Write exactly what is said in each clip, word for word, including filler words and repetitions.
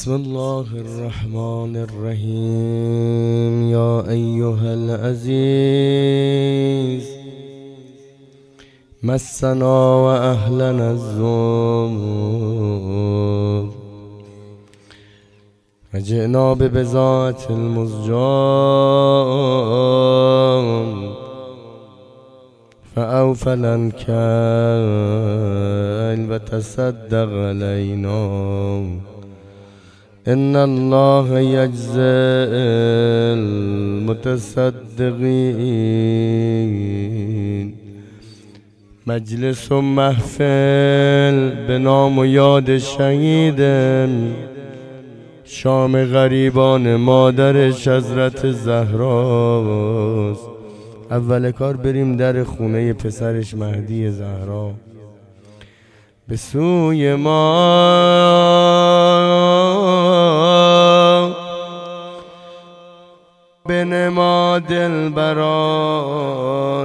بسم الله الرحمن الرحیم. یا ایها العزیز مسنا و اهلنا الضر رجعنا ببضاعة المزجاة فأوفى الكيل وتصدق علينا إن الله يجزي المتصدقين. مجلس و محفل به نام و یاد شهید شام غریبان مادرش حضرت زهراست. اول کار بریم در خونه پسرش مهدی زهرا. به سوی ما بنما دلبرا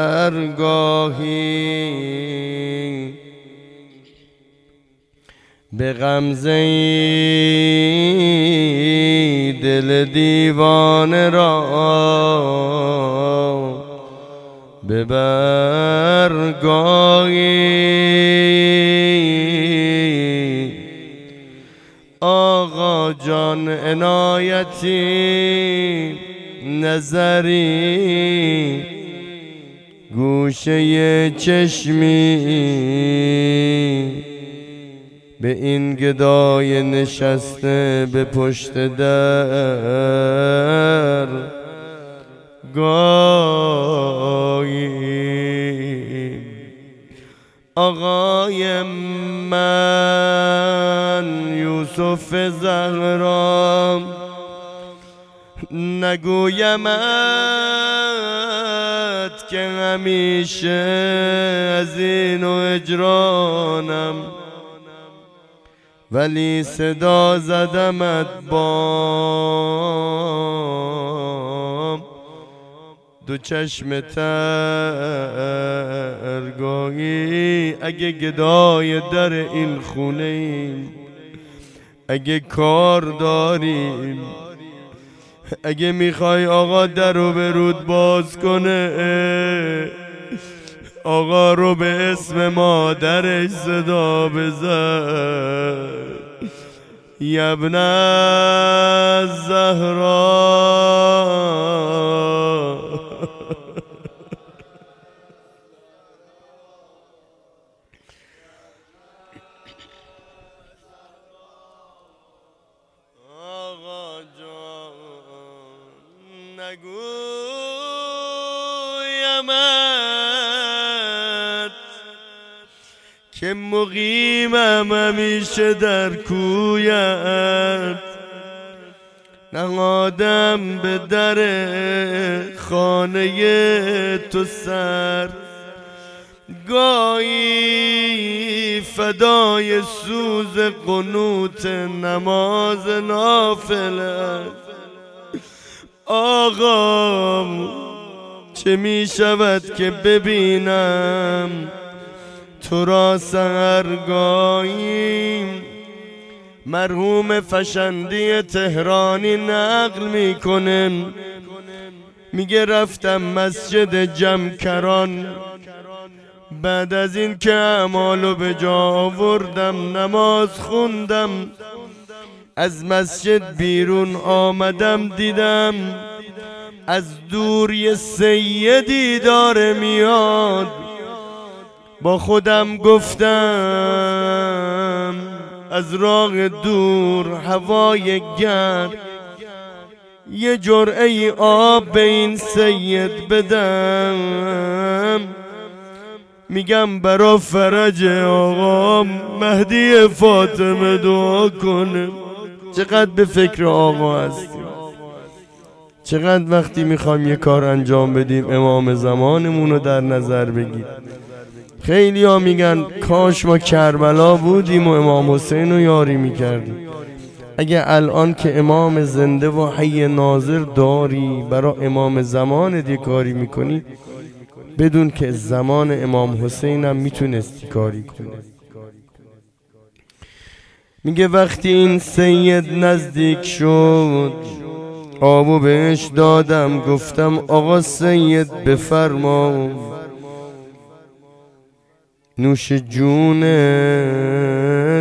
نظرگاهی، به غمزه دل دیوانه را به برگاهی. آقا جان عنایتی نظری گوشه چشمی به این گدای نشسته به پشت در گاهی. آقای من یوسف زهرا نگویمت که همیشه از این و اجرانم، ولی صدا زدمت با دو چشم ترگاهی. اگه گدای در این خونه ایم، اگه کار داریم، اگه میخوای آقا در رو به رود باز کنه، آقا رو به اسم مادرش صدا بزن. یبن زهرا آقا جان نگویمت که مقیمم همیشه در کویت، نهادم به در خانه تو سر، گاهی فدای سوز قنوت نماز نافله. آقا چه می شود که ببینم تو را سحرگاهی. مرحوم فشندی تهرانی نقل میکنه، میگه رفتم مسجد جمکران، بعد از این که اعمالو به جا آوردم نماز خوندم، از مسجد بیرون آمدم دیدم از دور یه سیدی داره میاد. با خودم گفتم از راه دور هوای گرم یه جرعه آب به این سید بدم. میگم برا فرج آقا مهدی فاطمه دعا کنه. چقدر به فکر آقا هستیم، چقدر وقتی میخوایم یه کار انجام بدیم امام زمانمون رو در نظر بگیر. خیلی ها میگن کاش ما کربلا بودیم و امام حسین رو یاری میکردیم. اگه الان که امام زنده و حی ناظر داری برا امام زمان دی کاری میکنی، بدون که زمان امام حسین هم میتونستی کاری کنی. میگه وقتی این سید نزدیک شد آبو بهش دادم، گفتم آقا سید بفرما نوش جونت.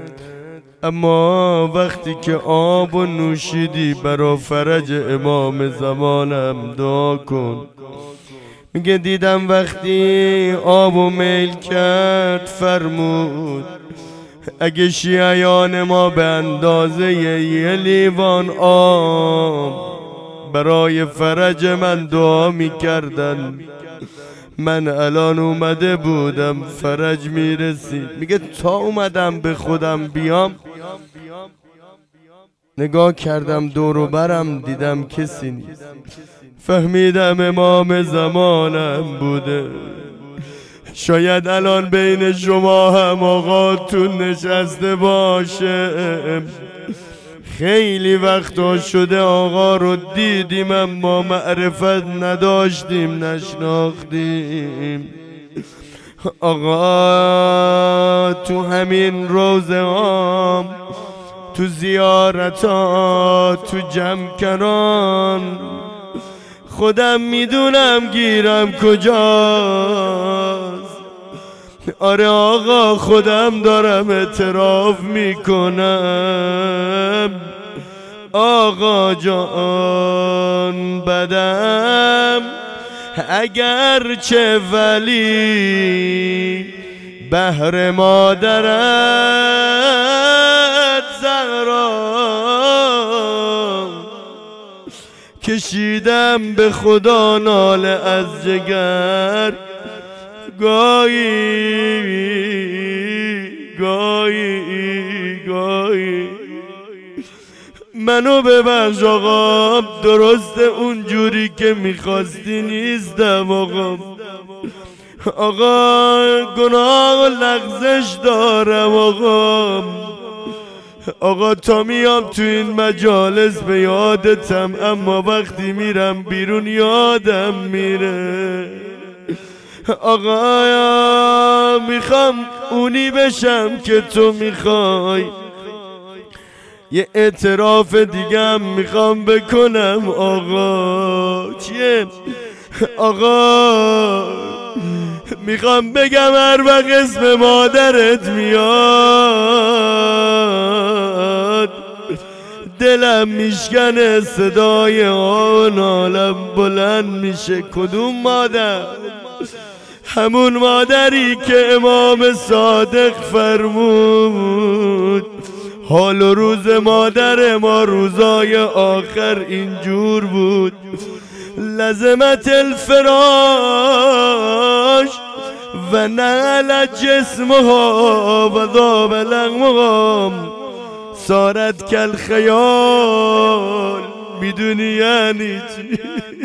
اما وقتی که آب و نوشیدی برا فرج امام زمانم دعا کن. میگه دیدم وقتی آبو میل کرد فرمود اگه شیعیان ما به اندازه یه لیوان آب برای فرج من دعا میکردن، من الان اومده بودم فرج میرسید. میگه تا اومدم به خودم بیام نگاه کردم دورو برم دیدم کسی نیست. فهمیدم امام زمانم بوده. شاید الان بین شما هم آقاتون نشسته باشه. خیلی وقتا شده آقا رو دیدیم اما معرفت نداشتیم نشناختیم. آقا تو همین روزه هام، تو زیارتا، تو جمع خودم میدونم گیرم کجاست. آره آقا خودم دارم اعتراف میکنم آقا جان بدم اگر چه ولی بهر مادرت زهرا کشیدم به خدا ناله از جگر. گاهی گاهی گاهی منو ببخش آقا، درسته اونجوری که میخواستی نیستم آقا. آقا گناه و لغزش دارم آقا. آقا تا میام تو این مجالس به یادتم اما وقتی میرم بیرون یادم میره. آقا میخوام اونی بشم که تو میخوای، یه اعتراف دیگم میخوام بکنم آقا. چیه؟ آقا میخوام بگم هر وقت اسم مادرت میاد دلم میشکنه، صدای آن عالم بلند میشه. کدوم مادر؟ همون مادری که امام صادق فرمود حال و روز مادر ما روزای آخر اینجور بود. لزمت الفراش و نعل جسمها و ذاب لغمها صارت کل خیال. میدونی یعنی چی؟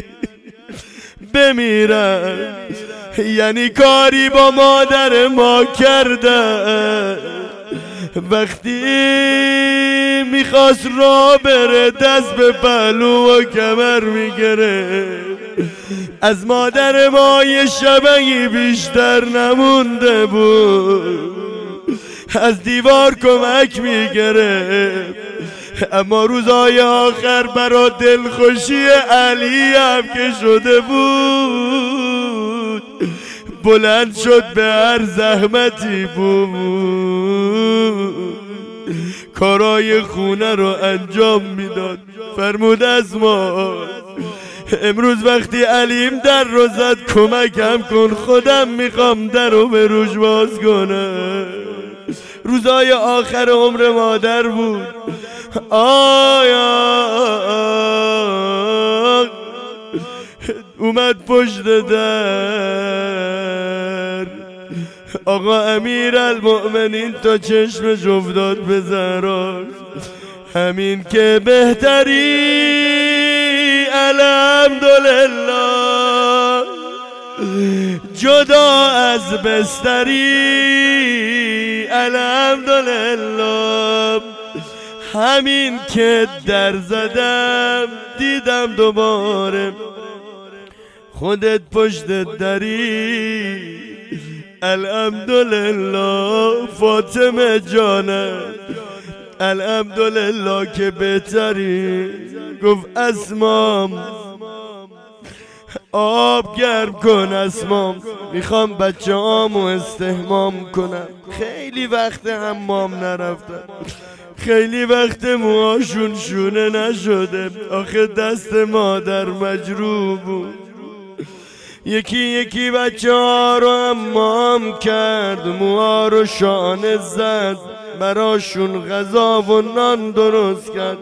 بمیرم یعنی کاری با مادر ما کرده. وقتی میخواست را بره دست به پهلو و کمر میگره. از مادر ما یه شبهی بیشتر نمونده بود، از دیوار کمک میگره. اما روزای آخر برا دلخوشی علی هم که شده بود بلند شد به هر زحمتی بود کارای خونه رو انجام میداد. فرمود از ما امروز وقتی علیم در رو زد کمکم کن، خودم میخوام در رو به روش باز کنم. روزای آخر عمر مادر بود. آیا اومد پشت در آقا امیر المؤمنین تا چشمش افتاد به زهراش. همین که بهتری الحمدلله، جدا از بستری الحمدلله. همین که در زدم دیدم دوباره خودت پشت دری الحمدلله. فاطمه جانم الحمدلله که بهتری. گفت اسمام آب گرم کن اسمام، میخوام بچه هامو استحمام کنم. خیلی وقت حمام نرفتم، خیلی وقت موهاشون شونه نشده، آخه دست مادر مجروح بود. یکی یکی بچه ها رو حمام کرد، موها رو شانه زد، براشون غذا و نان درست کرد.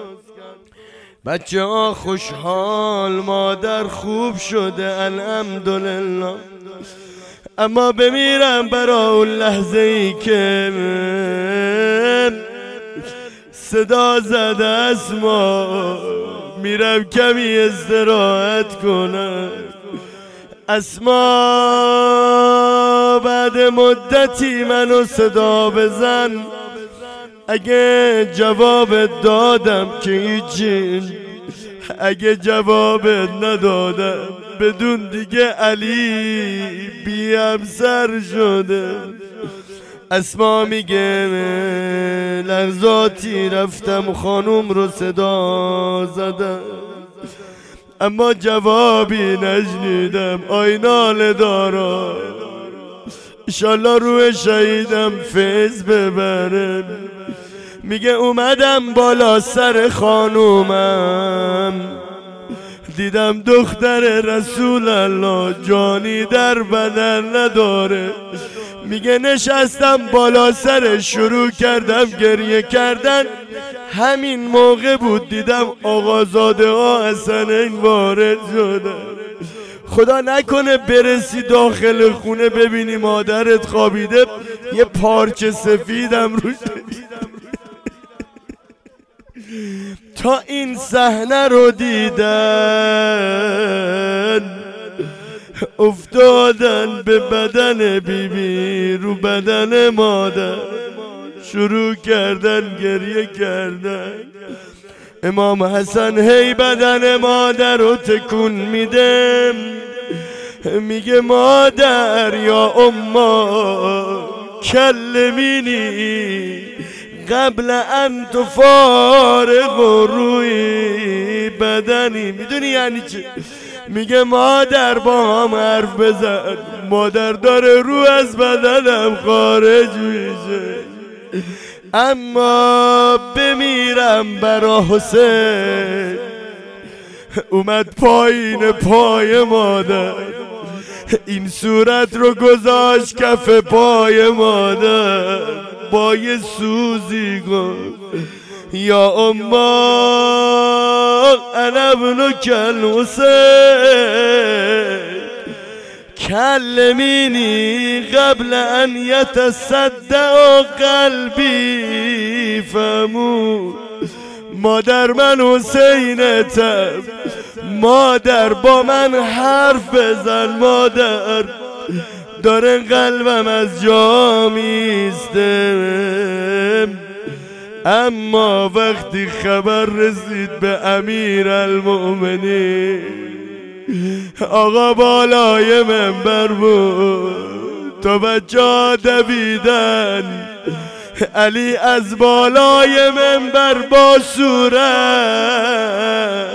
بچه ها خوشحال، مادر خوب شده الحمدلله. اما بمیرم برا اون لحظه ای که صدا زده اسما، میرم کمی استراحت کنم. اسما بعد مدتی منو صدا بزن، اگه جواب دادم که هیچی، اگه جواب ندادم بدون دیگه علی بی همسر شده. اسما میگه لحظاتی رفتم خانوم رو صدا زدم، اما جوابی نشنیدم. آینال دارا انشالله روح شهیدم فیض ببرم. میگه اومدم بالا سر خانومم، دیدم دختر رسول الله جانی در بدن نداره. میگه نشستم بالا سر، شروع کردم گریه کردن. همین موقع بود دیدم آقازاده ها حسنین وارد شدن. خدا نکنه برسی داخل خونه ببینی مادرت خوابیده یه پارچه سفیدم روش. تا این صحنه رو دیدن افتادن به بدن بیبی بی، رو بدن مادر شروع کردن گریه کردن. امام حسن هی بدن مادر رو تکون میده، میگه مادر یا اما کلمینی قبل ان تفارق روی بدنی. میدونی یعنی چه؟ میگه مادر با هم حرف بزن، مادر داره رو از بدنم خارج میشه. اما بمیرم برا حسین، اومد پایین پای مادر، این صورت رو گذاشت کف پای مادر، با یه سوزی گفت یا اما انا ابنک الحسین کلمینی قبل ان یتصدع قلبی فموت. مادر من حسینتم، مادر با من حرف بزن، مادر داره قلبم از جا میسته. اما وقتی خبر رسید به امیر المؤمنین، آقا بالای منبر بود، تا بچه ها دویدن، علی از بالای منبر با صورت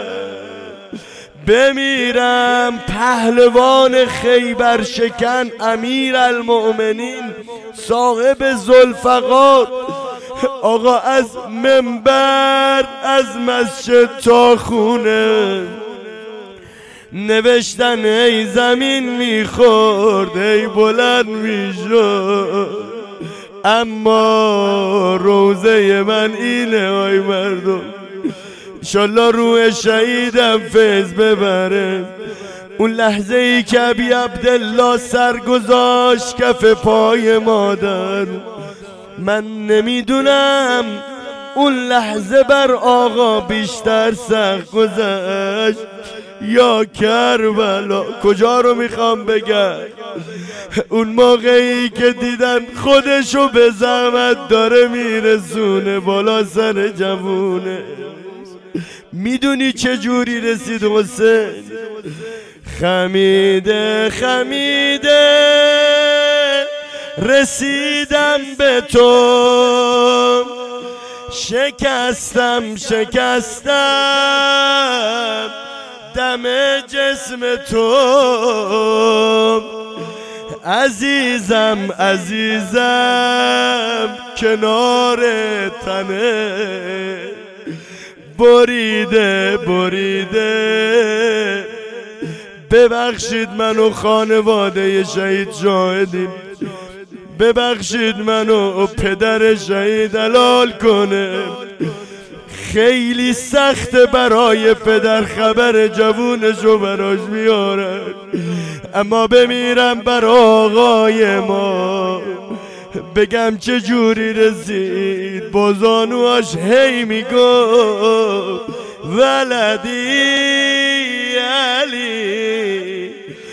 بمیرم پهلوان خیبر شکن امیر المؤمنین صاحب ذوالفقار، آقا از منبر از مسجد تا خونه نوشتن ای زمین میخورد ای بلند میشد، اما روزه من اینه آی مردم. انشالله روح شهیدم فیض ببره. اون لحظه ای که ابی عبدالله سر گذاشت کف پای مادر، من نمیدونم اون لحظه بر آقا بیشتر سخت گذشت یا کربلا. کجا رو میخوام بگم؟ اون موقعی که دیدن خودشو به زحمت داره میرسونه بالا سر جوونه. میدونی چه جوری رسید حسین؟ خمیده خمیده رسیدم به تو، شکستم شکستم دم جسم تو عزیزم عزیزم کنار تنه بریده بریده ببخشید منو خانواده شهید شاهدیم ببخشید منو پدر شهید حلال کنه خیلی سخت برای پدر خبر جوونشو براش میاره اما بمیرم بر آقای ما بگم چه جوری رسید بازانوهاش هی میگو ولدی علی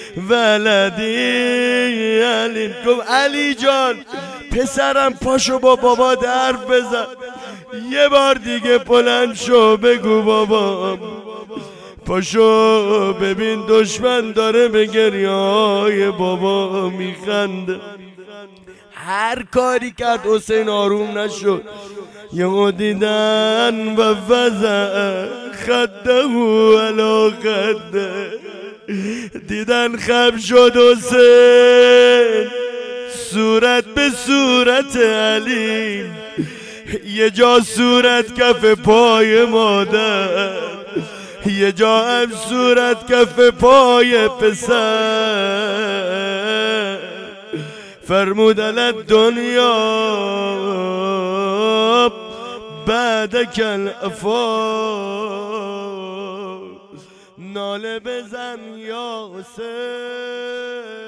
ولدی علی گفت علی جان پسرم پاشو با بابا حرف بزن یه بار دیگه بلند شو بگو بابا پاشو ببین دشمن داره به گریه‌های بابا میخنده هر کاری کرد حسین آروم نشد یهو دیدن و وزع خده و علا خده دیدن خم شد حسین صورت به صورت علی یه جا صورت کف پای مادر یه جا هم صورت کف پای پسر فرمود علی دنیا بعد کل افا ناله بزن یا حسین